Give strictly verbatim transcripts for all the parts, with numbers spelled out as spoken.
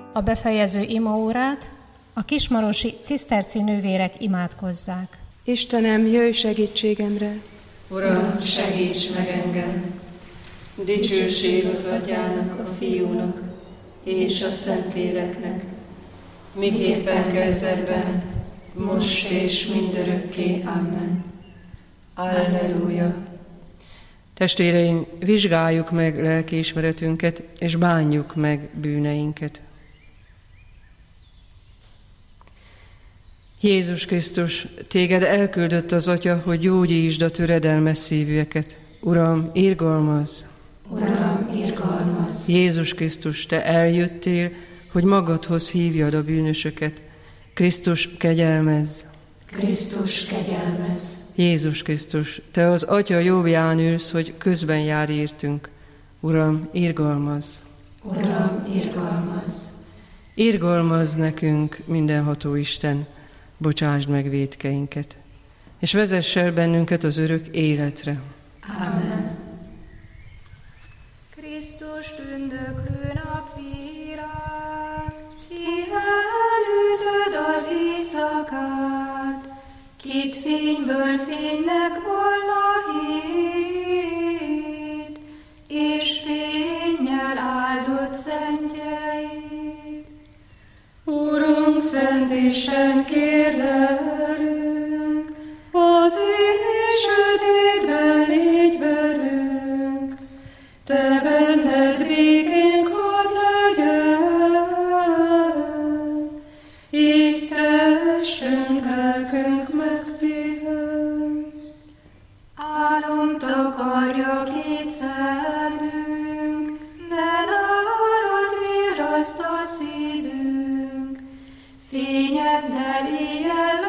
a befejező imaórát a kismarosi ciszterci nővérek imádkozzák. Istenem, jöjj segítségemre! Uram, segíts meg engem! Dicsőség az Atyának, a Fiúnak és a Szentléleknek, miképpen kezdetben, most és mindörökké. Amen. Alleluja! Testvéreim, vizsgáljuk meg lelkiismeretünket, és bánjuk meg bűneinket. Jézus Krisztus, téged elküldött az Atya, hogy gyógyítsd a töredelmes szívűeket. Uram, irgalmazz! Uram, irgalmazz! Jézus Krisztus, te eljöttél, hogy magadhoz hívjad a bűnösöket. Krisztus, kegyelmezz! Krisztus, kegyelmezz! Jézus Krisztus, te az Atya jobbján ülsz, hogy közben jár értünk. Uram, irgalmazz! Uram, irgalmazz! Irgalmazz nekünk, mindenható Isten, bocsásd meg vétkeinket, és vezess el bennünket az örök életre. Amen. Krisztus tündöklő napvilág, ki előzöd az éjszakát, kit fényből fénynek volna hét, és fénnyel áldott szentjeid. Urunk, Szent Isten, kérlelünk, az éj sötétben légy velünk, te benned békénk hadd legyen, így testünk, lelkünk megpihen. Álom takarja két szemünk, de nálad virraszt a szívünk, fényeddel éjjel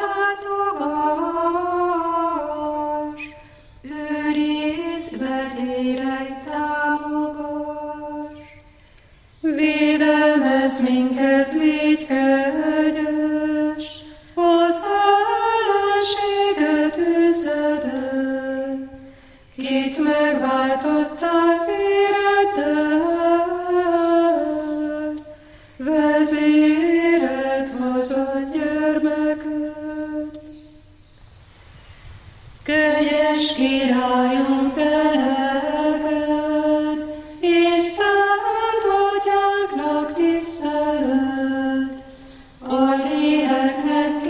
látogass, őrizd, vezérelj, támogass. Védelmezz minket, légy kegyes, az ellenséget üzed el, kit megváltottál véreddel, vezéreld haza gyermeked. Kegyes Királyunk, te neked, és szent Atyánknak tisztelet, a léleknek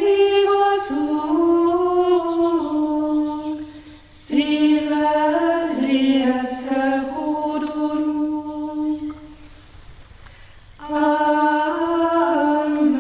kivigazunk, szívvel, lélekkel hódolunk. Amen.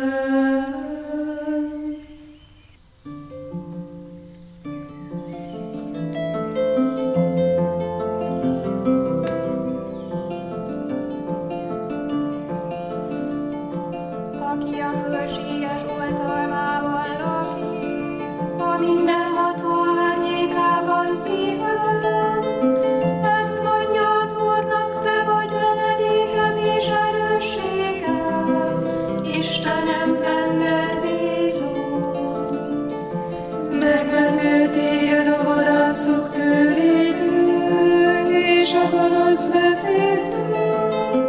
Aki a fölséges oltalmában lakik, a mindenható árnyékában pihen, ezt mondja az Úrnak, te vagy menedékem és erősségem, Istenem, benned bízom. Megmentő téged a vadászok tőrétől, és a gonosz vezértől.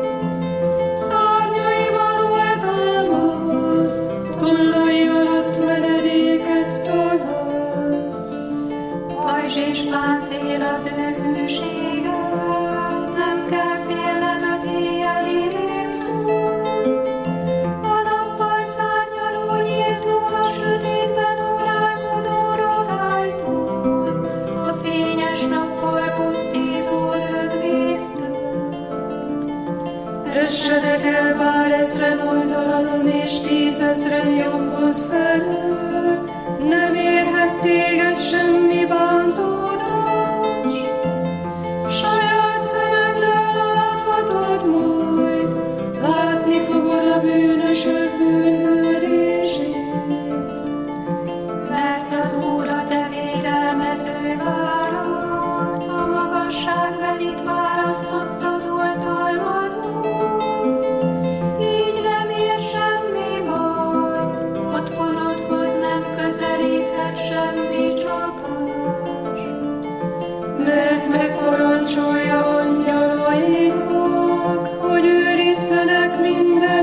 Szárnyaiban oltalmazd, tollai alatt menedéket találsz. Pajzs és páncél az ő hűsége, nem kell félned az éjjeli rémtől. A nappal szárnyaló nyíltól, a sötétben órálkodó rogálytól, a fényes nappal pusztító lökvésztől. Essenek el bár ezren oldaladon, és tízezren jobbod felől, nem érhet téged semmi bántódás. Saját szemeddel láthatod majd, látni fogod a bűnösök bűnhődését. Mert az Úr a te védelmező várad, a magasságbelit választottad oltalmadon. Így nem ér semmi baj, otthonodhoz nem közelíthet semmi csapás. Mert megparancsolja angyalainak, hogy őrizzenek minden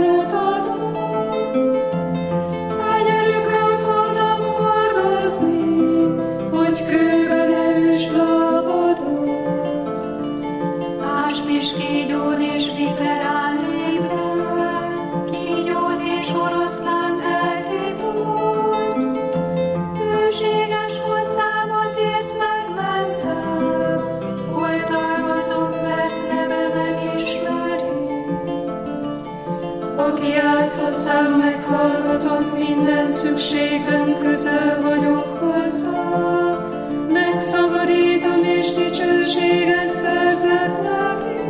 aki állt hozzám, meghallgatom, minden szükségben közel vagyok hozzá. Megszabadítom és dicsőséget szerzek neki.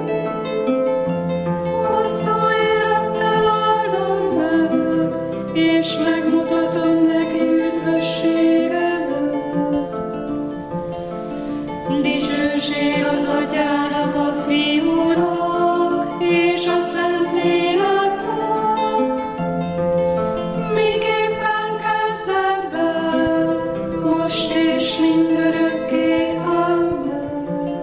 Hosszú élettel áldom meg, és megmutatom neki üdvösségemet. Dicsőség az Atyának, a Fiúnak és a Szentléleknek, miképpen kezdetben, most és mindörökké. Amen.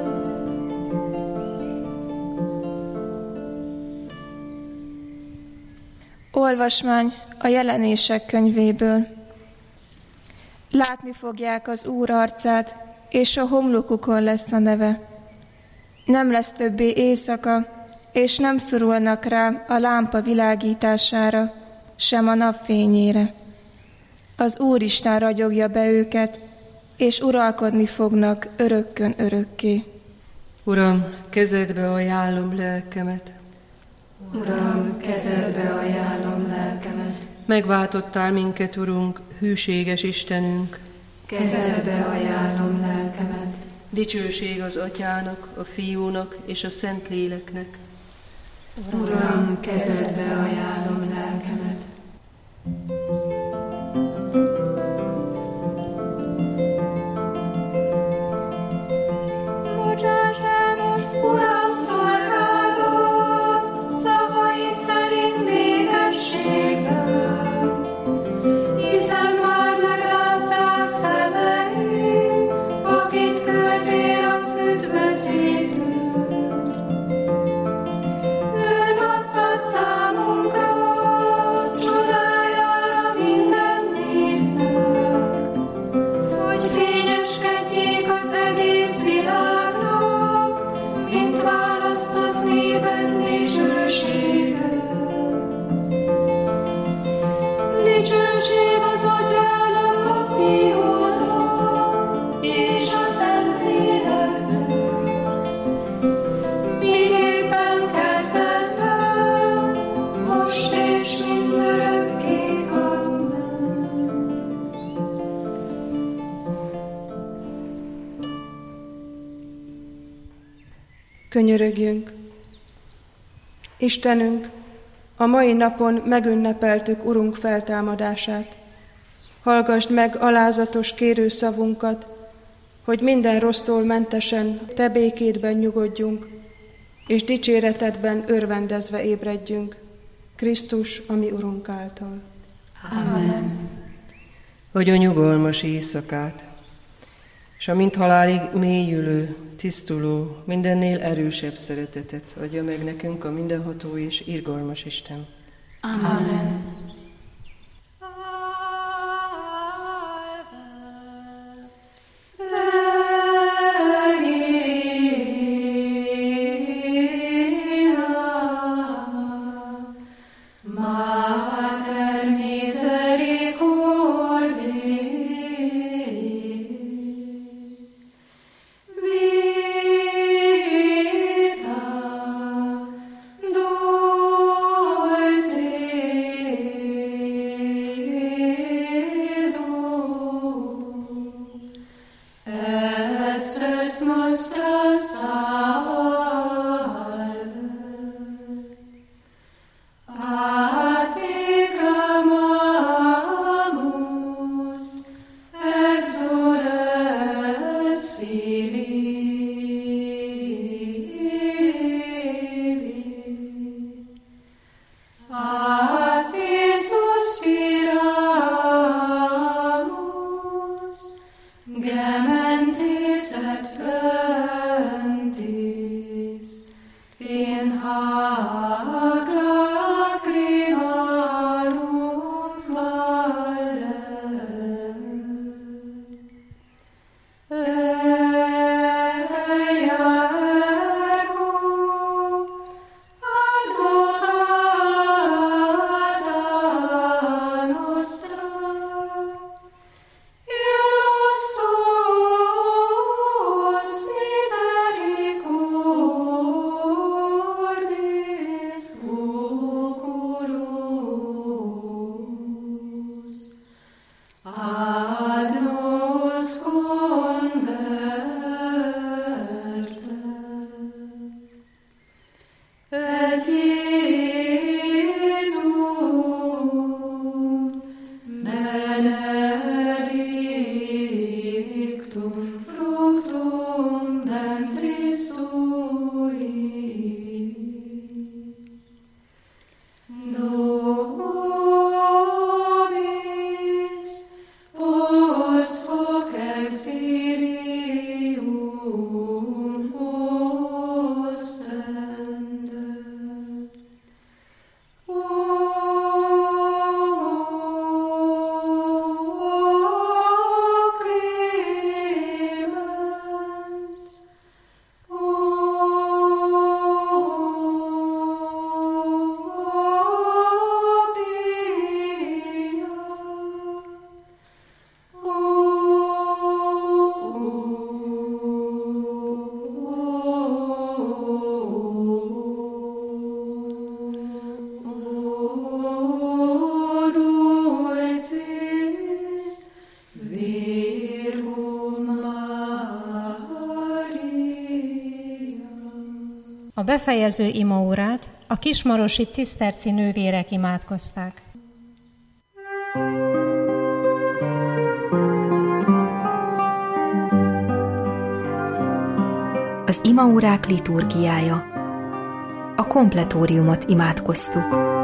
Olvasmány a Jelenések könyvéből. Látni fogják az Úr arcát, és a homlokukon lesz a neve. Nem lesz többé éjszaka, és nem szorulnak rá a lámpa világítására, sem a napfényére. Az Úristen ragyogja be őket, és uralkodni fognak örökkön örökké. Uram, kezedbe ajánlom lelkemet. Uram, kezedbe ajánlom lelkemet. Megváltottál minket, Urunk, hűséges Istenünk. Kezedbe ajánlom lelkemet. Dicsőség az Atyának, a Fiúnak és a Szentléleknek. Uram, kezedbe ajánlom lelkemet. Bocsáss el most, Uram, szolgálat, szavaid szerint békességben, hiszen már meglátták szemeim, akit küldtél az üdvözítőt. Őt adtad számunkra, csodájára minden népnek, hogy fényeskedjék az egész világnak, mint választott néped dicsősége. Dicsőség az Atyának, a Fiúnak és a Szentléleknek, miképpen kezdetben, most és mindörökké. Amen. Könyörögjünk! Istenünk, a mai napon megünnepeltük Urunk feltámadását. Hallgasd meg alázatos kérőszavunkat, hogy minden rossztól mentesen Te békédben nyugodjunk, és dicséretedben örvendezve ébredjünk, Krisztus, a mi Urunk által. Amen. Vagy a nyugalmas éjszakát, és a mint halálig mélyülő, tisztuló, mindennél erősebb szeretetet adja meg nekünk a mindenható és irgalmas Isten. Amen. Vita, dulce befejező imaórát a kismarosi ciszterci nővérek imádkozták. Az imaórák liturgiája. A kompletóriumot imádkoztuk.